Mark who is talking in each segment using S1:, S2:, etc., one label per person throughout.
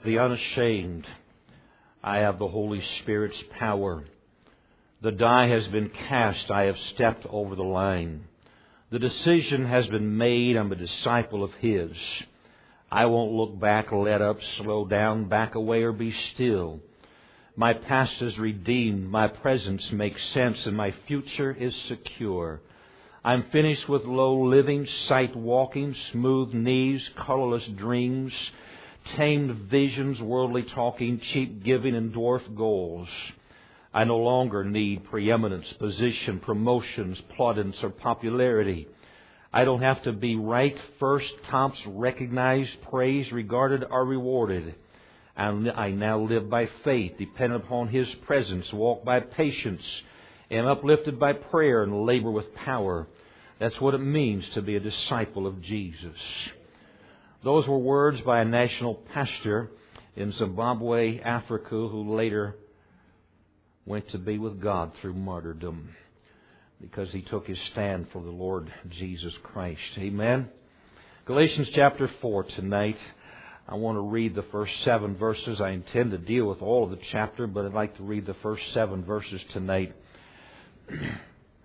S1: the unashamed. I have the Holy Spirit's power. The die has been cast. I have stepped over the line. The decision has been made. I'm a disciple of His. I won't look back, let up, slow down, back away, or be still. My past is redeemed. My presence makes sense, and my future is secure. I'm finished with low living, sight walking, smooth knees, colorless dreams, tamed visions, worldly talking, cheap giving, and dwarf goals. I no longer need preeminence, position, promotions, plaudits, or popularity. I don't have to be right, first, tops, recognized, praised, regarded, or rewarded. I now live by faith, dependent upon His presence, walk by patience, am uplifted by prayer, and labor with power. That's what it means to be a disciple of Jesus. Those were words by a national pastor in Zimbabwe, Africa, who later went to be with God through martyrdom because he took his stand for the Lord Jesus Christ. Amen. Galatians chapter 4 tonight. I want to read the first 7 verses. I intend to deal with all of the chapter, but I'd like to read the first 7 verses tonight. It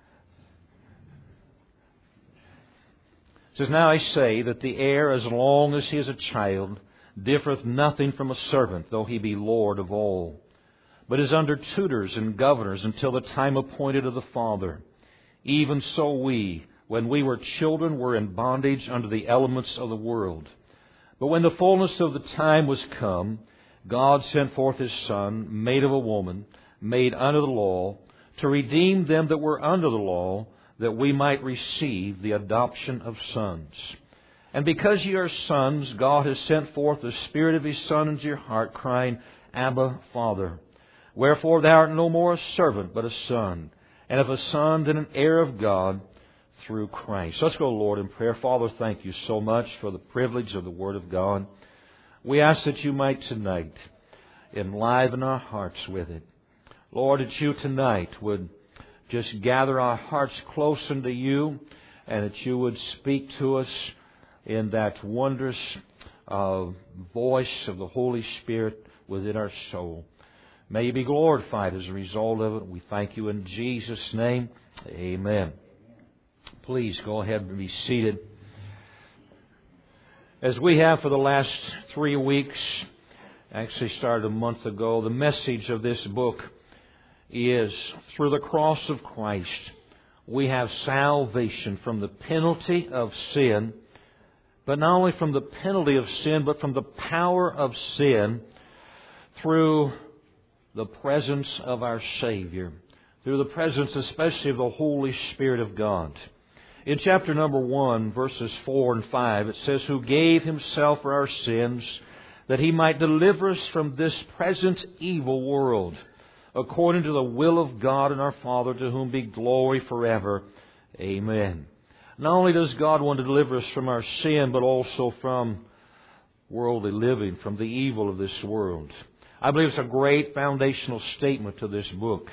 S1: says, Now I say that the heir, as long as he is a child, differeth nothing from a servant, though he be Lord of all, but is under tutors and governors until the time appointed of the Father. Even so we, when we were children, were in bondage under the elements of the world. But when the fullness of the time was come, God sent forth His Son, made of a woman, made under the law, to redeem them that were under the law, that we might receive the adoption of sons. And because ye are sons, God has sent forth the Spirit of His Son into your heart, crying, Abba, Father. Wherefore thou art no more a servant, but a son. And if a son, then an heir of God through Christ. Let's go, Lord, in prayer. Father, thank You so much for the privilege of the Word of God. We ask that You might tonight enliven our hearts with it. Lord, that You tonight would just gather our hearts close unto You, and that You would speak to us in that wondrous voice of the Holy Spirit within our soul. May You be glorified as a result of it. We thank You in Jesus' name. Amen. Please go ahead and be seated. As we have for the last 3 weeks, actually started a month ago, the message of this book is, through the cross of Christ, we have salvation from the penalty of sin, but not only from the penalty of sin, but from the power of sin through the presence of our Savior, through the presence especially of the Holy Spirit of God. In chapter number 1, verses 4 and 5, it says, Who gave Himself for our sins, that He might deliver us from this present evil world, according to the will of God and our Father, to whom be glory forever. Amen. Not only does God want to deliver us from our sin, but also from worldly living, from the evil of this world. I believe it's a great foundational statement to this book.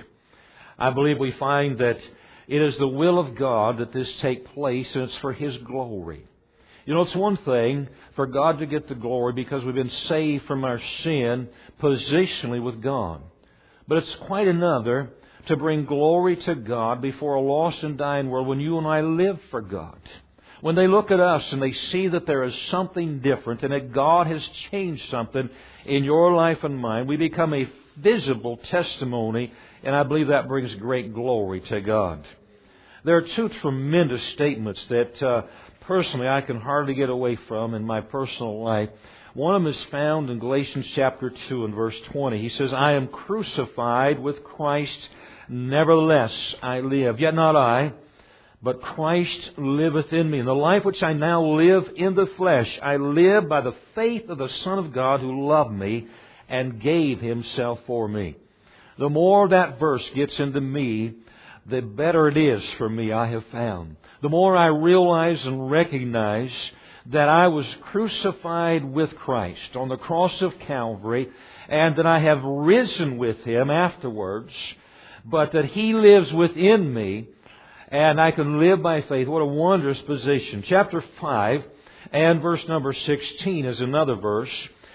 S1: I believe we find that it is the will of God that this take place, and it's for His glory. You know, it's one thing for God to get the glory because we've been saved from our sin positionally with God. But it's quite another to bring glory to God before a lost and dying world when you and I live for God. When they look at us and they see that there is something different and that God has changed something in your life and mine, we become a visible testimony, and I believe that brings great glory to God. There are 2 tremendous statements that personally I can hardly get away from in my personal life. One of them is found in Galatians chapter 2 and verse 20. He says, I am crucified with Christ, nevertheless I live. Yet not I, but Christ liveth in me. And the life which I now live in the flesh, I live by the faith of the Son of God who loved me and gave Himself for me. The more that verse gets into me, the better it is for me, I have found. The more I realize and recognize that I was crucified with Christ on the cross of Calvary, and that I have risen with Him afterwards, but that He lives within me, and I can live by faith. What a wondrous position. Chapter 5 and verse number 16 is another verse.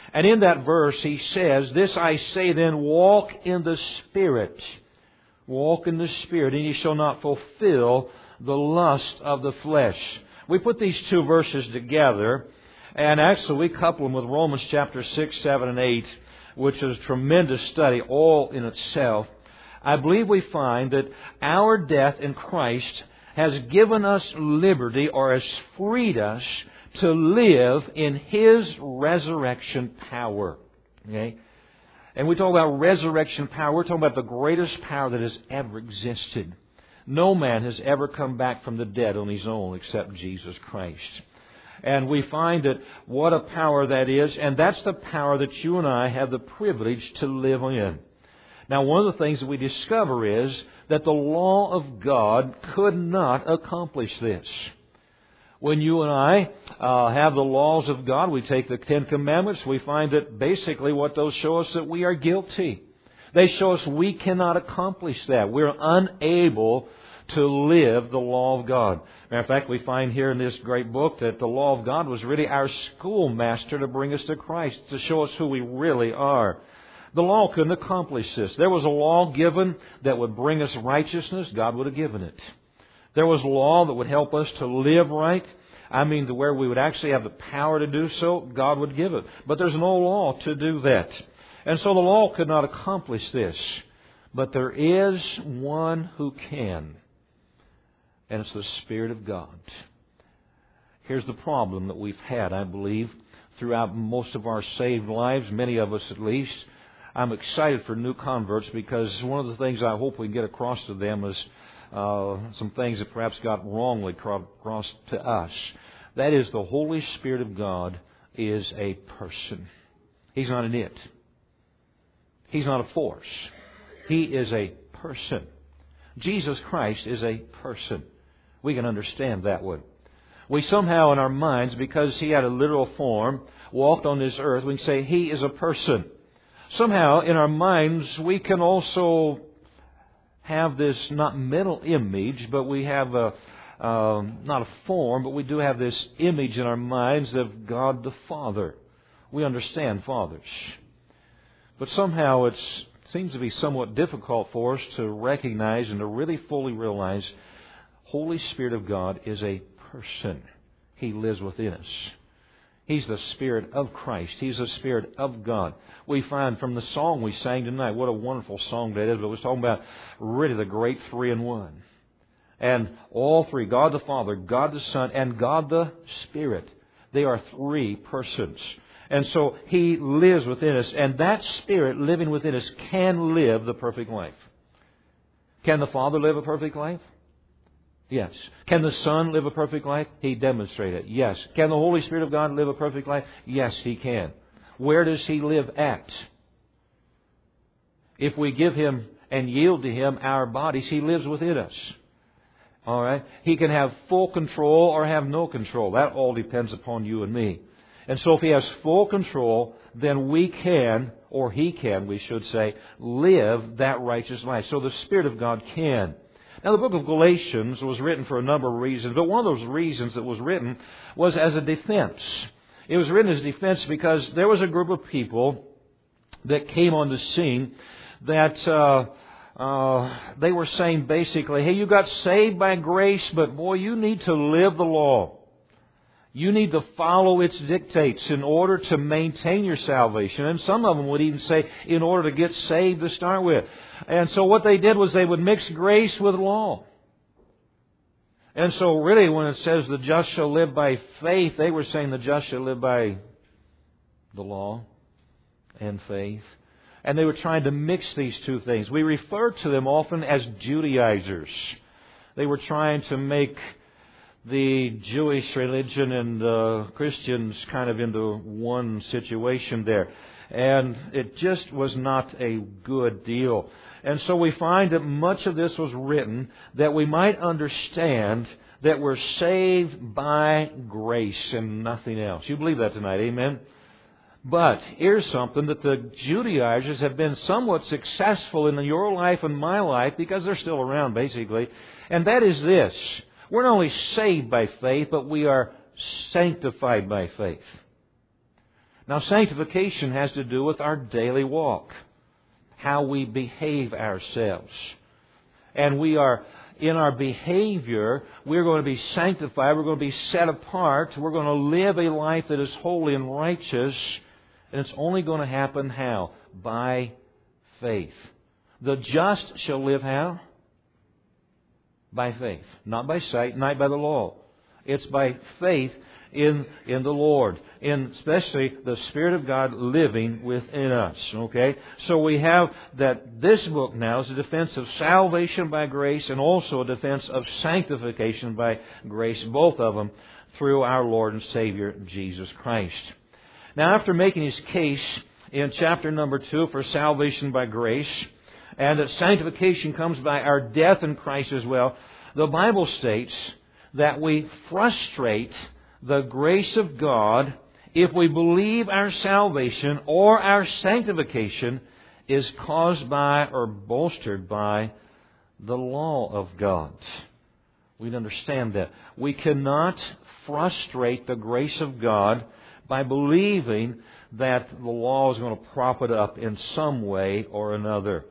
S1: And in that verse he says, "This I say then, walk in the Spirit." Walk in the Spirit, and ye shall not fulfill the lust of the flesh. We put these two verses together, and actually we couple them with Romans chapter 6, 7, and 8, which is a tremendous study all in itself. I believe we find that our death in Christ has given us liberty, or has freed us to live in His resurrection power. Okay? And we talk about resurrection power. We're talking about the greatest power that has ever existed. No man has ever come back from the dead on his own except Jesus Christ. And we find that what a power that is, and that's the power that you and I have the privilege to live in. Now, one of the things that we discover is that the law of God could not accomplish this. When you and I have the laws of God, we take the Ten Commandments, we find that basically what those show us that we are guilty. They show us we cannot accomplish that. We're unable to live the law of God. Matter of fact, we find here in this great book that the law of God was really our schoolmaster to bring us to Christ, to show us who we really are. The law couldn't accomplish this. There was a law given that would bring us righteousness. God would have given it. There was law that would help us to live right. I mean, to where we would actually have the power to do so, God would give it. But there's no law to do that. And so the law could not accomplish this. But there is one who can. And it's the Spirit of God. Here's the problem that we've had, I believe, throughout most of our saved lives, many of us at least. I'm excited for new converts because one of the things I hope we can get across to them is some things that perhaps got wrongly across to us. That is, the Holy Spirit of God is a person. He's not an it. He's not a force. He is a person. Jesus Christ is a person. We can understand that one. We somehow in our minds, because He had a literal form, walked on this earth, we can say He is a person. Somehow in our minds we can also have this not mental image, but we have not a form, but we do have this image in our minds of God the Father. We understand fathers. But somehow it seems to be somewhat difficult for us to recognize and to really fully realize Holy Spirit of God is a person. He lives within us. He's the Spirit of Christ. He's the Spirit of God. We find from the song we sang tonight, what a wonderful song that is, but it was talking about really the great three in one. And all three, God the Father, God the Son, and God the Spirit, they are three persons. And so He lives within us, and that Spirit living within us can live the perfect life. Can the Father live a perfect life? Yes. Can the Son live a perfect life? He demonstrated it. Yes. Can the Holy Spirit of God live a perfect life? Yes, He can. Where does He live at? If we give Him and yield to Him our bodies, He lives within us. All right? He can have full control or have no control. That all depends upon you and me. And so if He has full control, then we can, or He can, we should say, live that righteous life. So the Spirit of God can. Now, the book of Galatians was written for a number of reasons, but one of those reasons that was written was as a defense. It was written as a defense because there was a group of people that came on the scene that they were saying basically, hey, you got saved by grace, but boy, you need to live the law. You need to follow its dictates in order to maintain your salvation. And some of them would even say, in order to get saved to start with. And so what they did was they would mix grace with law. And so really when it says the just shall live by faith, they were saying the just shall live by the law and faith. And they were trying to mix these two things. We refer to them often as Judaizers. They were trying to make the Jewish religion and the Christians kind of into one situation there. And it just was not a good deal. And so we find that much of this was written that we might understand that we're saved by grace and nothing else. You believe that tonight, amen? But here's something that the Judaizers have been somewhat successful in your life and my life, because they're still around basically, and that is this. We're not only saved by faith, but we are sanctified by faith. Now, sanctification has to do with our daily walk, how we behave ourselves. And we are, in our behavior, we're going to be sanctified, we're going to be set apart, we're going to live a life that is holy and righteous, and it's only going to happen how? By faith. The just shall live how? By faith. Not by sight, not by the law. It's by faith in the Lord, in especially the Spirit of God living within us. Okay? So we have that this book now is a defense of salvation by grace and also a defense of sanctification by grace, both of them through our Lord and Savior, Jesus Christ. Now, after making his case in chapter number 2 for salvation by grace, and that sanctification comes by our death in Christ as well, the Bible states that we frustrate the grace of God if we believe our salvation or our sanctification is caused by or bolstered by the law of God. We understand that. We cannot frustrate the grace of God by believing that the law is going to prop it up in some way or another.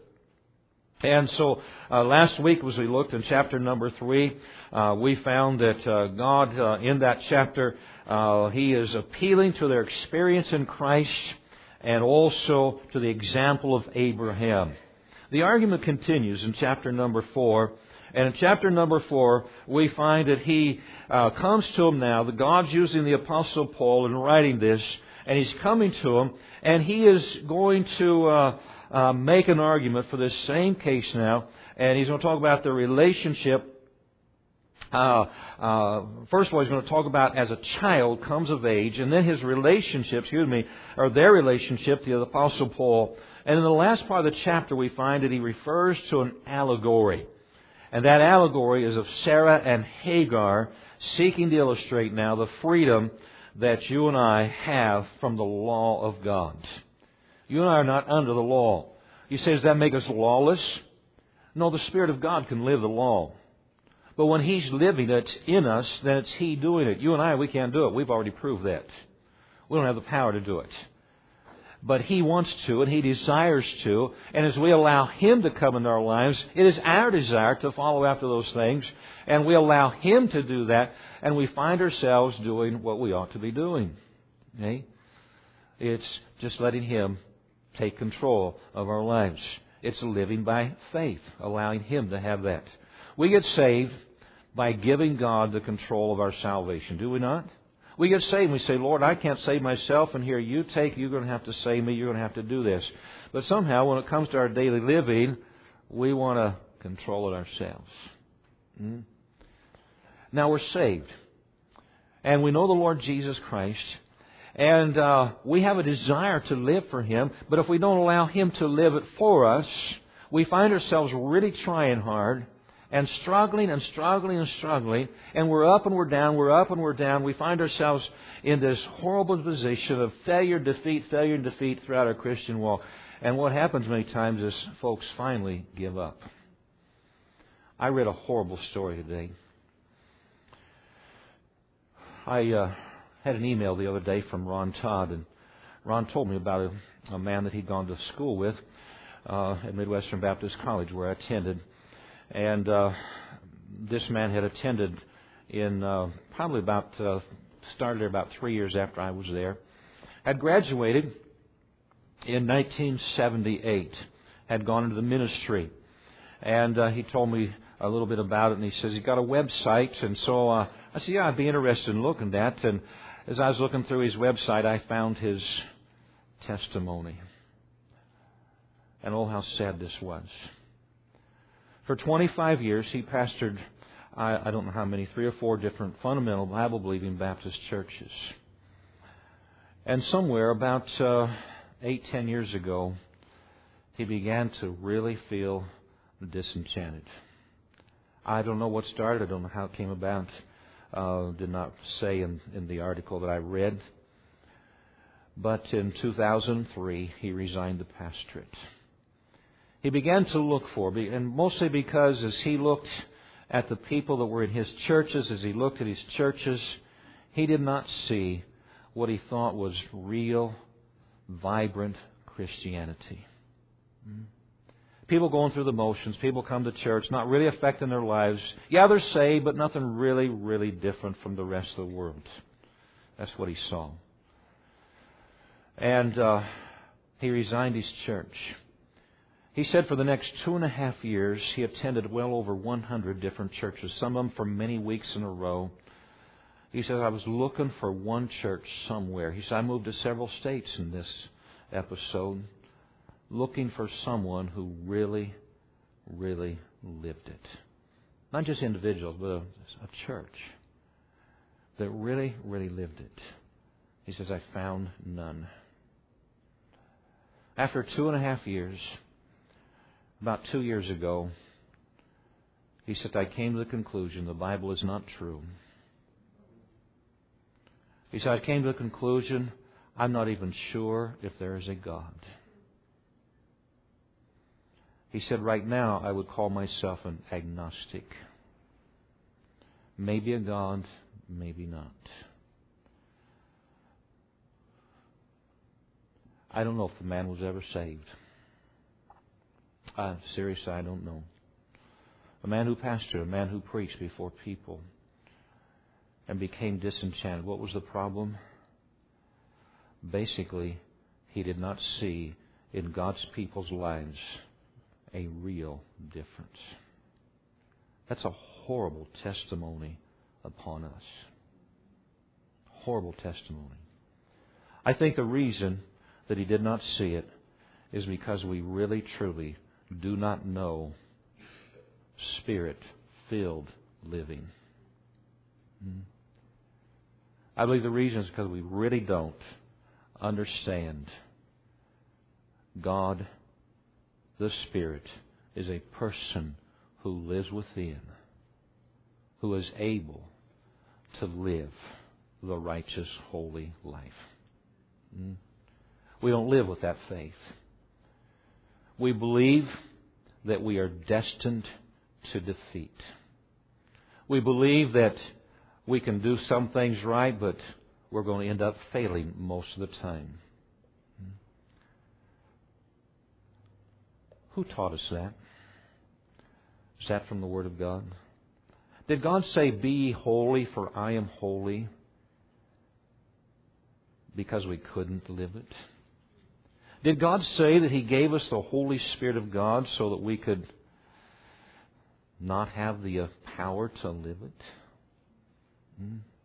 S1: And so last week, as we looked in chapter number 3, we found that God, in that chapter, He is appealing to their experience in Christ and also to the example of Abraham. The argument continues in chapter number 4. And in chapter number 4, we find that He comes to him now, that God's using the Apostle Paul in writing this, and He's coming to him, and he is going to make an argument for this same case now, and he's going to talk about the relationship. First of all, he's going to talk about as a child comes of age, and then his relationship, or their relationship to the Apostle Paul. And in the last part of the chapter, we find that he refers to an allegory. And that allegory is of Sarah and Hagar, seeking to illustrate now the freedom that you and I have from the law of God. You and I are not under the law. You say, does that make us lawless? No, the Spirit of God can live the law. But when He's living it in us, then it's He doing it. You and I, we can't do it. We've already proved that. We don't have the power to do it. But He wants to, and He desires to. And as we allow Him to come into our lives, it is our desire to follow after those things. And we allow Him to do that, and we find ourselves doing what we ought to be doing. Okay? It's just letting Him take control of our lives. It's living by faith, allowing Him to have that. We get saved by giving God the control of our salvation, do we not? We get saved and we say, Lord, I can't save myself, and here you're going to have to save me, you're going to have to do this. But somehow when it comes to our daily living, we want to control it ourselves. Now we're saved. And we know the Lord Jesus Christ. And we have a desire to live for Him. But if we don't allow Him to live it for us, we find ourselves really trying hard and struggling and struggling and struggling. And we're up and we're down, we're up and we're down. We find ourselves in this horrible position of failure and defeat throughout our Christian walk. And what happens many times is folks finally give up. I read a horrible story today. I had an email the other day from Ron Todd, and Ron told me about a man that he'd gone to school with at Midwestern Baptist College where I attended. And this man had attended in probably started there about 3 years after I was there. Had graduated in 1978, had gone into the ministry. And he told me a little bit about it, and he says he's got a website. And so I said, yeah, I'd be interested in looking at that. And as I was looking through his website, I found his testimony. And oh, how sad this was. For 25 years, he pastored, I don't know how many, 3 or 4 different fundamental Bible-believing Baptist churches. And somewhere about 8-10 years ago, he began to really feel disenchanted. I don't know what started. I don't know how it came about. Did not say in the article that I read. But in 2003, he resigned the pastorate. He began to look for, and mostly because as he looked at the people that were in his churches, as he looked at his churches, he did not see what he thought was real vibrant Christianity. People going through the motions, people come to church, not really affecting their lives. Yeah, they're saved, but nothing really, really different from the rest of the world. That's what he saw. And he resigned his church. He said for the next 2.5 years, he attended well over 100 different churches, some of them for many weeks in a row. He says, I was looking for one church somewhere. He said, I moved to several states in this episode, looking for someone who really, really lived it. Not just individuals, but a church that really, really lived it. He says, I found none. After 2.5 years, about 2 years ago, he said, I came to the conclusion the Bible is not true. He said, I came to the conclusion I'm not even sure if there is a God. He said, right now I would call myself an agnostic. Maybe a God, maybe not. I don't know if the man was ever saved. Seriously, I don't know. A man who pastored, a man who preached before people and became disenchanted. What was the problem? Basically, he did not see in God's people's lives a real difference. That's a horrible testimony upon us. Horrible testimony. I think the reason that he did not see it is because we really, truly do not know Spirit-filled living. I believe the reason is because we really don't understand God, the Spirit, is a person who lives within, who is able to live the righteous, holy life. We don't live with that faith. We believe that we are destined to defeat. We believe that we can do some things right, but we're going to end up failing most of the time. Who taught us that? Is that from the Word of God? Did God say, be ye holy, for I am holy, because we couldn't live it? Did God say that He gave us the Holy Spirit of God so that we could not have the power to live it?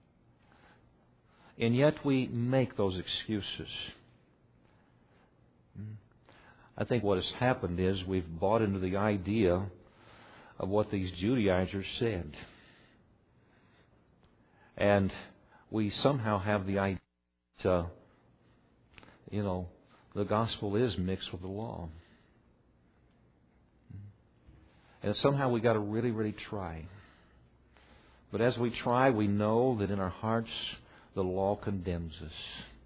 S1: And yet we make those excuses. I think what has happened is we've bought into the idea of what these Judaizers said. And we somehow have the idea that, the gospel is mixed with the law. And somehow we got to really, really try. But as we try, we know that in our hearts the law condemns us.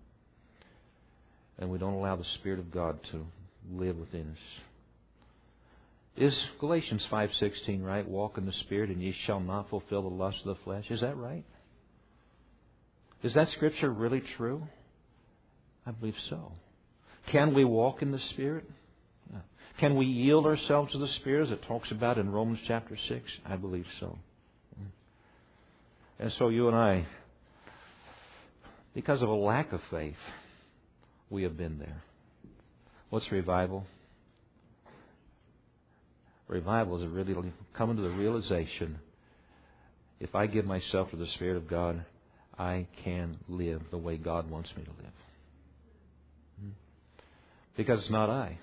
S1: And we don't allow the Spirit of God to live within us. Is Galatians 5:16 right? Walk in the Spirit and ye shall not fulfill the lust of the flesh. Is that right? Is that Scripture really true? I believe so. Can we walk in the Spirit? Can we yield ourselves to the Spirit as it talks about in Romans chapter 6? I believe so. And so you and I, because of a lack of faith, we have been there. What's revival? Revival is really coming to the realization, if I give myself to the Spirit of God, I can live the way God wants me to live. Because it's not I.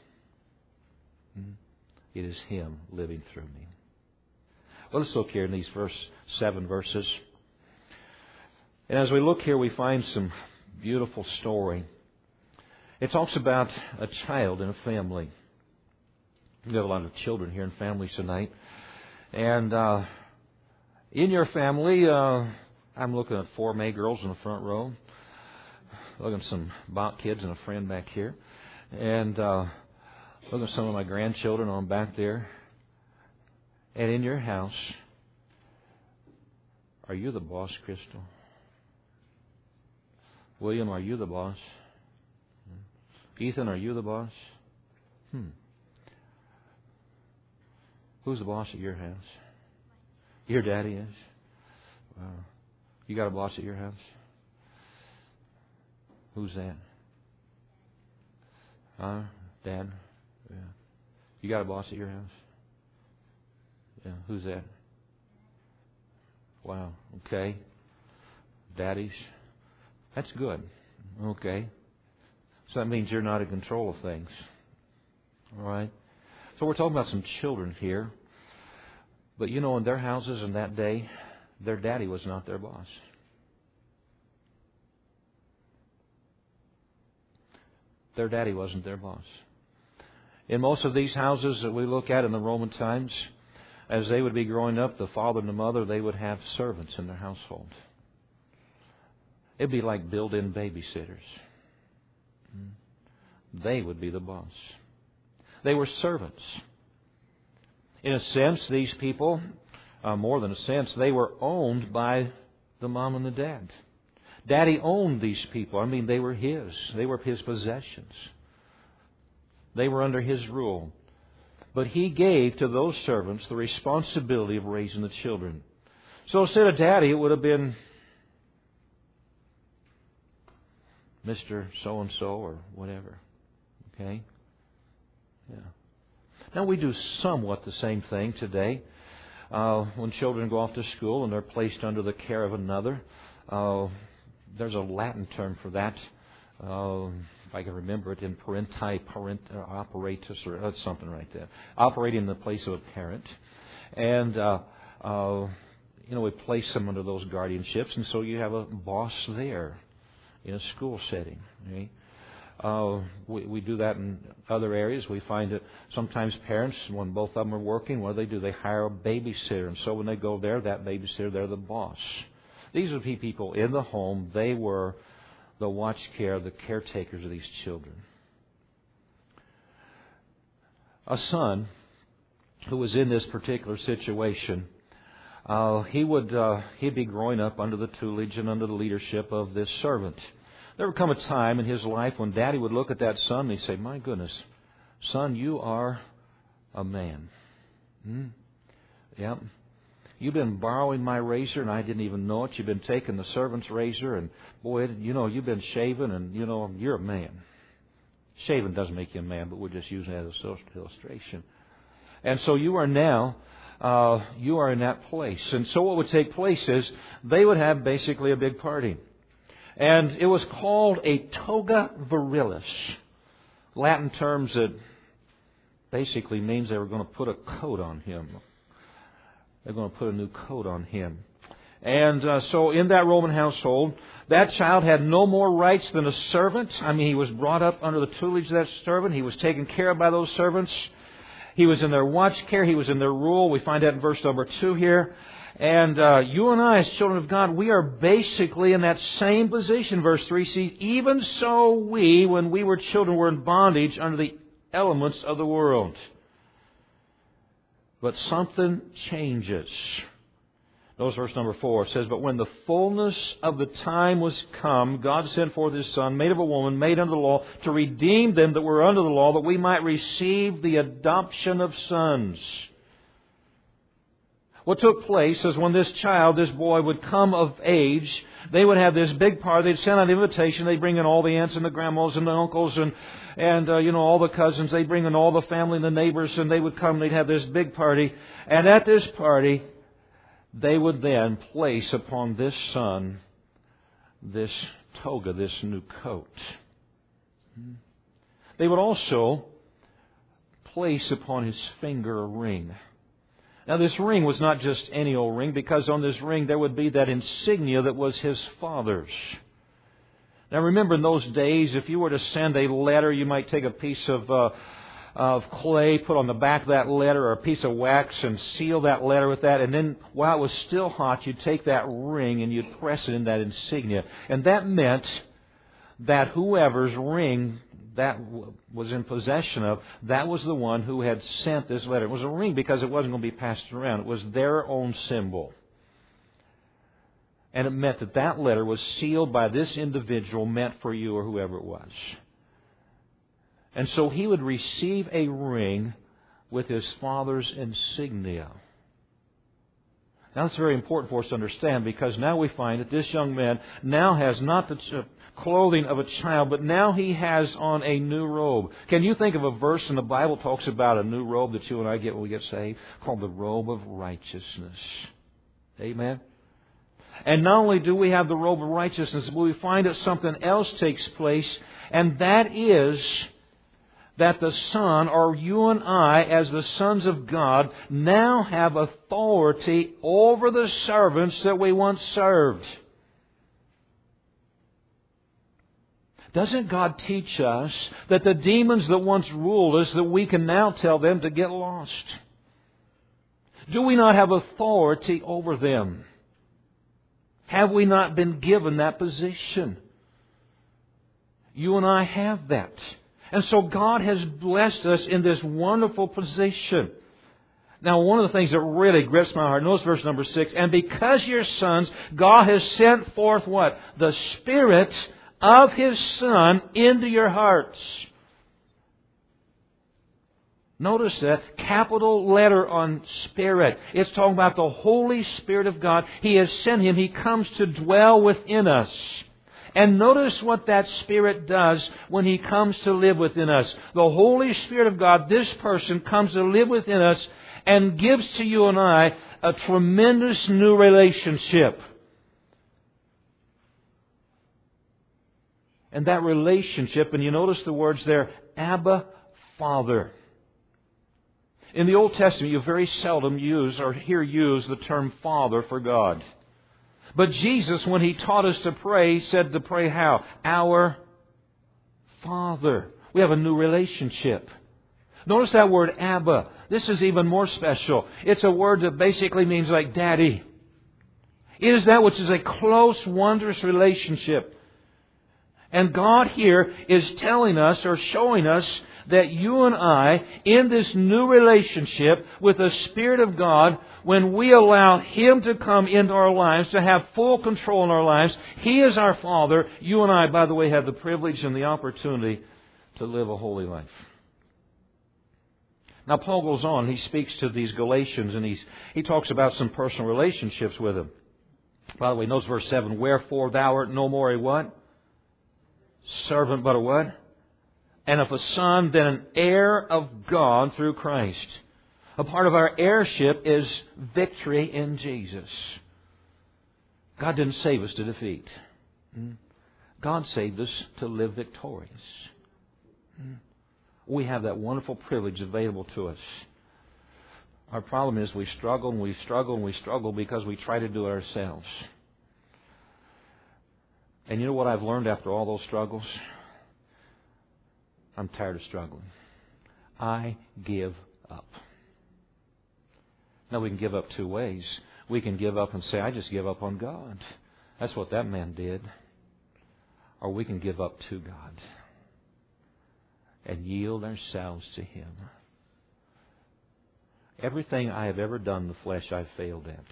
S1: It is Him living through me. Well, let's look here in these 7 verses. And as we look here, we find some beautiful story. It talks about a child in a family. We have a lot of children here in families tonight. And in your family, I'm looking at 4 May girls in the front row. Looking at some Bach kids and a friend back here. And looking at some of my grandchildren on back there. And in your house, are you the boss, Crystal? William, are you the boss? Ethan, are you the boss? Who's the boss at your house? Your daddy is? Wow. You got a boss at your house? Who's that? Dad? Yeah. You got a boss at your house? Yeah. Who's that? Wow. Okay. Daddies? That's good. Okay. So that means you're not in control of things. All right? So we're talking about some children here. But you know, in their houses in that day, their daddy was not their boss. Their daddy wasn't their boss. In most of these houses that we look at in the Roman times, as they would be growing up, the father and the mother, they would have servants in their household. It'd be like built-in babysitters. They would be the boss. They were servants. In a sense, these people, more than a sense, they were owned by the mom and the dad. Daddy owned these people. I mean, they were his. They were his possessions. They were under his rule. But he gave to those servants the responsibility of raising the children. So instead of Daddy, it would have been Mr. So-and-so or whatever. Okay? Yeah. Now, we do somewhat the same thing today. When children go off to school and they're placed under the care of another, there's a Latin term for that. If I can remember it, in parenti operatus, or something like that. Operating in the place of a parent. And, we place them under those guardianships, and so you have a boss there in a school setting. Okay? We do that in other areas. We find that sometimes parents, when both of them are working, what do? They hire a babysitter. And so when they go there, that babysitter, they're the boss. These would be people in the home. They were the watch care, the caretakers of these children. A son who was in this particular situation, he'd be growing up under the tutelage and under the leadership of this servant. There would come a time in his life when Daddy would look at that son and he'd say, "My goodness, son, you are a man. Yep. You've been borrowing my razor and I didn't even know it. You've been taking the servant's razor and, boy, you've been shaving and, you're a man." Shaving doesn't make you a man, but we're just using that as an illustration. And so you are now, you are in that place. And so what would take place is they would have basically a big party. And it was called a toga virilis. Latin terms that basically means they were going to put a coat on him. They're going to put a new coat on him. And so in that Roman household, that child had no more rights than a servant. I mean, he was brought up under the tutelage of that servant. He was taken care of by those servants. He was in their watch care. He was in their rule. We find that in verse number 2 here. And you and I, as children of God, we are basically in that same position. Verse 3, see, even so we, when we were children, were in bondage under the elements of the world. But something changes. Notice verse number 4. It says, "But when the fullness of the time was come, God sent forth His Son, made of a woman, made under the law, to redeem them that were under the law, that we might receive the adoption of sons." What took place is when this child, this boy, would come of age, they would have this big party. They'd send out an invitation. They'd bring in all the aunts and the grandmas and the uncles and all the cousins. They'd bring in all the family and the neighbors, and they would come. They'd have this big party. And at this party, they would then place upon this son this toga, this new coat. They would also place upon his finger a ring. Now, this ring was not just any old ring, because on this ring there would be that insignia that was his father's. Now, remember, in those days, if you were to send a letter, you might take a piece of clay, put on the back of that letter, or a piece of wax, and seal that letter with that. And then, while it was still hot, you'd take that ring and you'd press it in that insignia. And that meant that whoever's ring that was in possession of, that was the one who had sent this letter. It was a ring because it wasn't going to be passed around. It was their own symbol. And it meant that that letter was sealed by this individual, meant for you or whoever it was. And so he would receive a ring with his father's insignia. Now that's very important for us to understand, because now we find that this young man now has not the clothing of a child, but now he has on a new robe. Can you think of a verse in the Bible that talks about a new robe that you and I get when we get saved, called the robe of righteousness? Amen? And not only do we have the robe of righteousness, but we find that something else takes place, and that is that the Son, or you and I, as the sons of God, now have authority over the servants that we once served. Doesn't God teach us that the demons that once ruled us, that we can now tell them to get lost? Do we not have authority over them? Have we not been given that position? You and I have that. And so God has blessed us in this wonderful position. Now, one of the things that really grips my heart, notice verse number 6, and because you're sons, God has sent forth what? The Spirit of His Son into your hearts. Notice that capital letter on Spirit. It's talking about the Holy Spirit of God. He has sent Him. He comes to dwell within us. And notice what that Spirit does when He comes to live within us. The Holy Spirit of God, this person, comes to live within us and gives to you and I a tremendous new relationship. And that relationship, and you notice the words there, Abba, Father. In the Old Testament, you very seldom use or hear used the term Father for God. But Jesus, when He taught us to pray, said to pray how? Our Father. We have a new relationship. Notice that word Abba. This is even more special. It's a word that basically means like Daddy. It is that which is a close, wondrous relationship. And God here is telling us or showing us that you and I, in this new relationship with the Spirit of God, when we allow Him to come into our lives, to have full control in our lives, He is our Father. You and I, by the way, have the privilege and the opportunity to live a holy life. Now, Paul goes on. He speaks to these Galatians, and he talks about some personal relationships with them. By the way, notice verse 7. Wherefore thou art no more a what? Servant, but a what? And if a son, then an heir of God through Christ. A part of our heirship is victory in Jesus. God didn't save us to defeat. God saved us to live victorious. We have that wonderful privilege available to us. Our problem is we struggle and we struggle and we struggle because we try to do it ourselves. And you know what I've learned after all those struggles? I'm tired of struggling. I give up. Now we can give up two ways. We can give up and say, I just give up on God. That's what that man did. Or we can give up to God and yield ourselves to Him. Everything I have ever done in the flesh, I've failed at.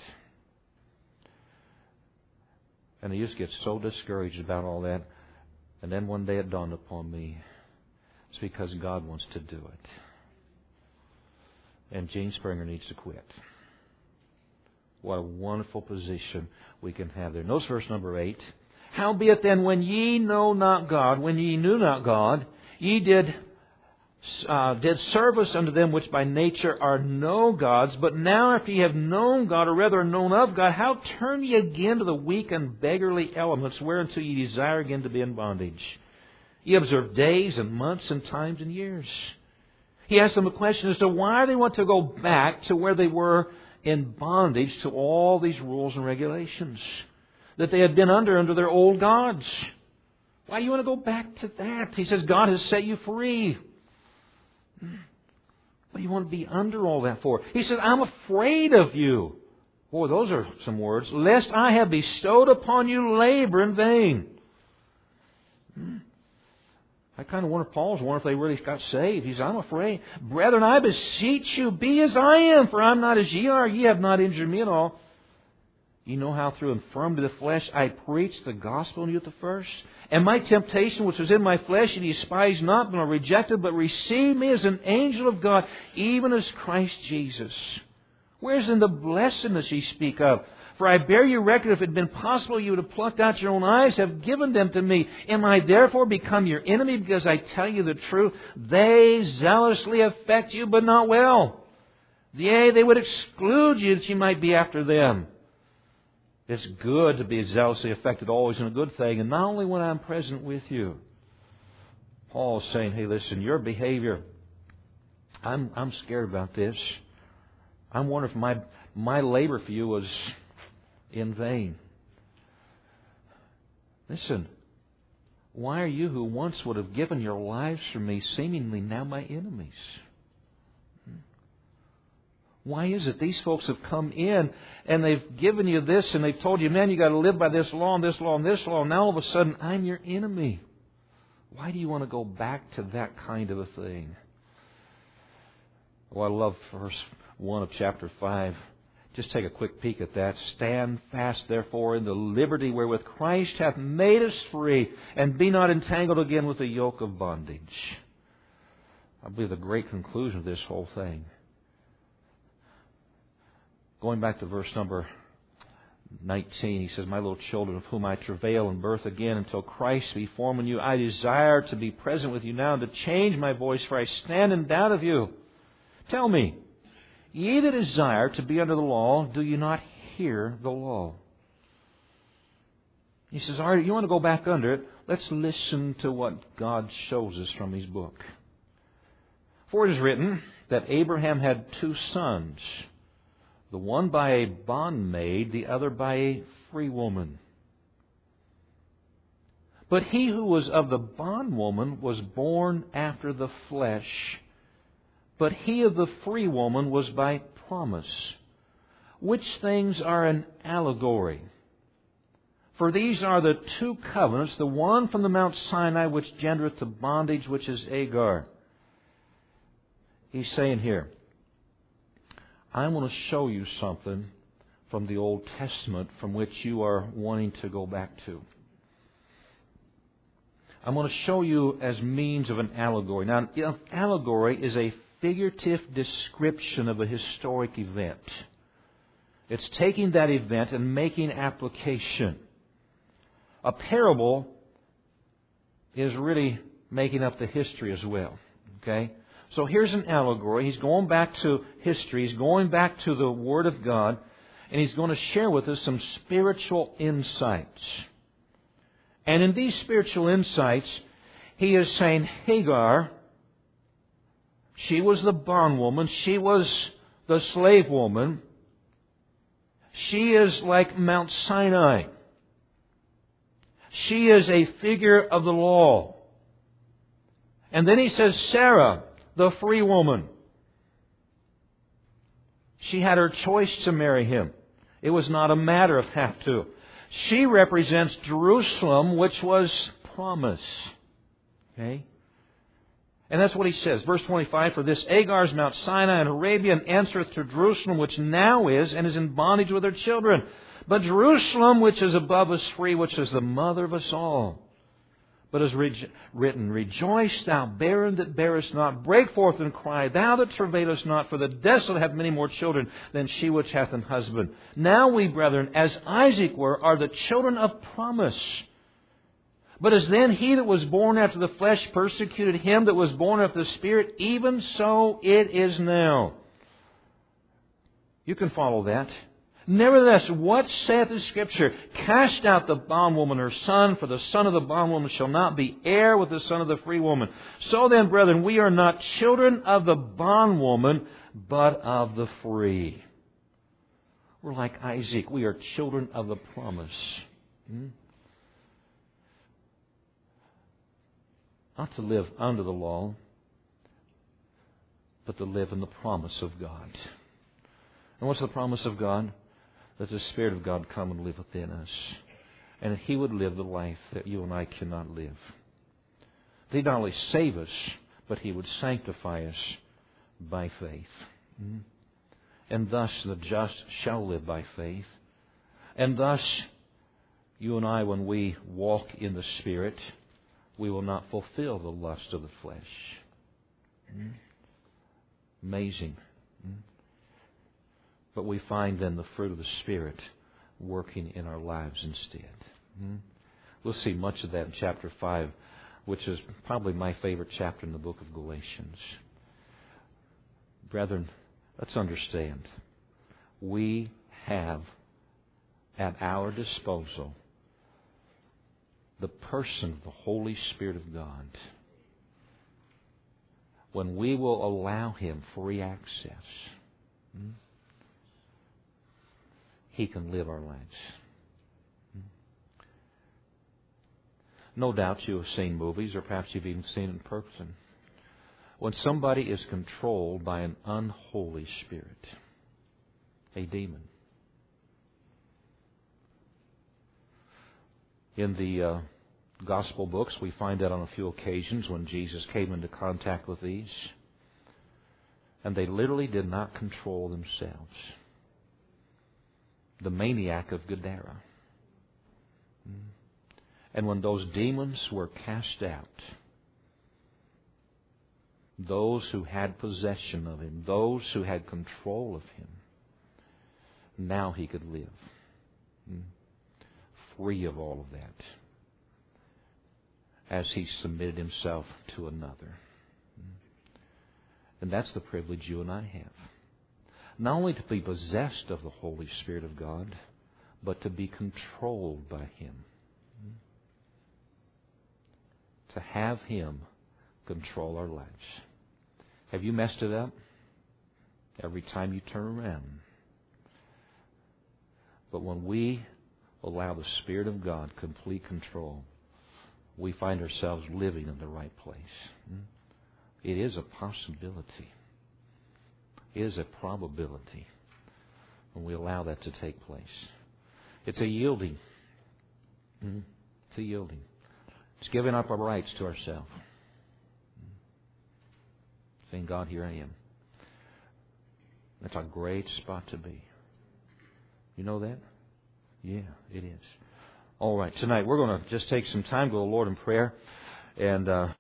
S1: And I used to get so discouraged about all that. And then one day it dawned upon me. It's because God wants to do it. And Gene Springer needs to quit. What a wonderful position we can have there. Notice verse number 8. Howbeit then, when ye know not God, when ye knew not God, ye did service unto them which by nature are no gods. But now if ye have known God, or rather known of God, how turn ye again to the weak and beggarly elements, whereunto ye desire again to be in bondage? Ye observe days and months and times and years. He asked them a question as to why they want to go back to where they were in bondage to all these rules and regulations that they had been under their old gods. Why do you want to go back to that? He says, God has set you free. What do you want to be under all that for? He says, I'm afraid of you. Boy, those are some words. Lest I have bestowed upon you labor in vain. I kind of wonder, Paul's wondering if they really got saved. He says, I'm afraid. Brethren, I beseech you, be as I am, for I'm not as ye are. Ye have not injured me at all. You know how through infirmity of the flesh I preached the gospel to you at the first? And my temptation which was in my flesh you despised not, nor rejected, but received me as an angel of God, even as Christ Jesus. Where's then the blessedness ye speak of? For I bear you record, if it had been possible you would have plucked out your own eyes, have given them to me. Am I therefore become your enemy because I tell you the truth? They zealously affect you, but not well. Yea, they would exclude you that you might be after them. It's good to be zealously affected always in a good thing, and not only when I'm present with you. Paul is saying, hey, listen, your behavior, I'm scared about this. I'm wondering if my labor for you was in vain. Listen, why are you who once would have given your lives for me seemingly now my enemies? Why is it these folks have come in and they've given you this and they've told you, man, you got to live by this law and this law and this law, and now all of a sudden I'm your enemy? Why do you want to go back to that kind of a thing? Oh, I love verse 1 of chapter 5. Just take a quick peek at that. Stand fast, therefore, in the liberty wherewith Christ hath made us free, and be not entangled again with the yoke of bondage. I believe the great conclusion of this whole thing. Going back to verse number 19, he says, my little children, of whom I travail in birth again until Christ be formed in you, I desire to be present with you now and to change my voice, for I stand in doubt of you. Tell me, ye that desire to be under the law, do you not hear the law? He says, all right, you want to go back under it? Let's listen to what God shows us from His book. For it is written that Abraham had 2 sons, the one by a bondmaid, the other by a free woman. But he who was of the bondwoman was born after the flesh, but he of the free woman was by promise, which things are an allegory. For these are the 2 covenants, the one from the Mount Sinai, which gendereth to bondage, which is Agar. He's saying here, I want to show you something from the Old Testament from which you are wanting to go back to. I'm going to show you as means of an allegory. Now, an allegory is a figurative description of a historic event. It's taking that event and making application. A parable is really making up the history as well. Okay? So here's an allegory. He's going back to history. He's going back to the Word of God. And he's going to share with us some spiritual insights. And in these spiritual insights, he is saying Hagar, she was the bondwoman. She was the slave woman. She is like Mount Sinai. She is a figure of the law. And then he says Sarah, the free woman. She had her choice to marry him. It was not a matter of have to. She represents Jerusalem, which was promise. Okay? And that's what he says. Verse 25, for this Agar is Mount Sinai in Arabia, and answereth to Jerusalem, which now is, and is in bondage with her children. But Jerusalem, which is above us free, which is the mother of us all. But as written, rejoice, thou barren that bearest not. Break forth and cry, thou that travailest not. For the desolate have many more children than she which hath an husband. Now we, brethren, as Isaac were, are the children of promise. But as then he that was born after the flesh persecuted him that was born after the Spirit, even so it is now. You can follow that. Nevertheless, what saith the Scripture? Cast out the bondwoman her son, for the son of the bondwoman shall not be heir with the son of the free woman. So then, brethren, we are not children of the bondwoman, but of the free. We're like Isaac. We are children of the promise. Not to live under the law, but to live in the promise of God. And what's the promise of God? That the Spirit of God come and live within us. And that He would live the life that you and I cannot live. That He'd not only save us, but He would sanctify us by faith. And thus the just shall live by faith. And thus, you and I, when we walk in the Spirit, we will not fulfill the lust of the flesh. Amazing. But we find then the fruit of the Spirit working in our lives instead. We'll see much of that in chapter 5, which is probably my favorite chapter in the book of Galatians. Brethren, let's understand. We have at our disposal the person of the Holy Spirit of God. When we will allow Him free access, He can live our lives. No doubt you have seen movies, or perhaps you've even seen in person, when somebody is controlled by an unholy spirit, a demon. In the Gospel books, we find that on a few occasions when Jesus came into contact with these, and they literally did not control themselves. The maniac of Gadara. And when those demons were cast out, those who had possession of him, those who had control of him, now he could live. Free of all of that. As he submitted himself to another. And that's the privilege you and I have. Not only to be possessed of the Holy Spirit of God, but to be controlled by Him. To have Him control our lives. Have you messed it up? Every time you turn around. But when we allow the Spirit of God complete control, we find ourselves living in the right place. It is a possibility. It is a probability when we allow that to take place. It's a yielding. It's a yielding. It's giving up our rights to ourselves. Saying, God, here I am. That's a great spot to be. You know that? Yeah, it is. All right, tonight we're going to just take some time, go to the Lord in prayer, and